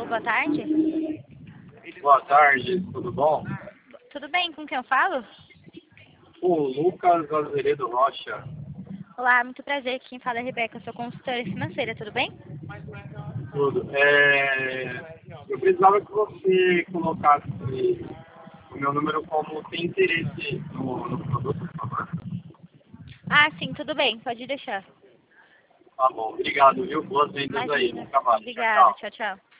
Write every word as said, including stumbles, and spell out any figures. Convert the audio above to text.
Alô, boa tarde. Boa tarde, tudo bom? Tudo bem? Com quem eu falo? O Lucas Azeredo Rocha. Olá, muito prazer. Quem fala é a Rebeca, eu sou consultora financeira, tudo bem? Tudo. É... Eu precisava que você colocasse o meu número como tem interesse no, no produto, por favor. Ah, sim, tudo bem, pode deixar. Tá bom, obrigado, viu? Boas vendas aí, bom Imagina. trabalho. Tchau, Obrigada, tchau. tchau, tchau.